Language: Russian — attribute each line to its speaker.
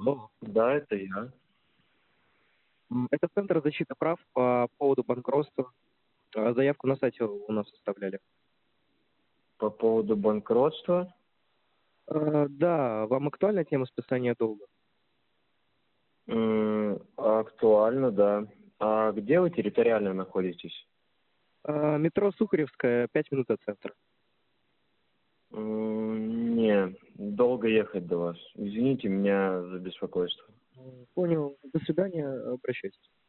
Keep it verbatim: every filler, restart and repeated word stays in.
Speaker 1: Алло.
Speaker 2: Да, это я.
Speaker 1: М, Это Центр защиты прав по поводу банкротства. А, Заявку на сайте у нас оставляли.
Speaker 2: По поводу банкротства.
Speaker 1: А, Да, вам актуальна тема списания долга?
Speaker 2: М, Актуально, да. А где вы территориально находитесь?
Speaker 1: А, Метро Сухаревская, пять минут от центра.
Speaker 2: М, Не, долго ехать до вас. Извините меня за беспокойство.
Speaker 1: М, Понял. До свидания, обращайтесь.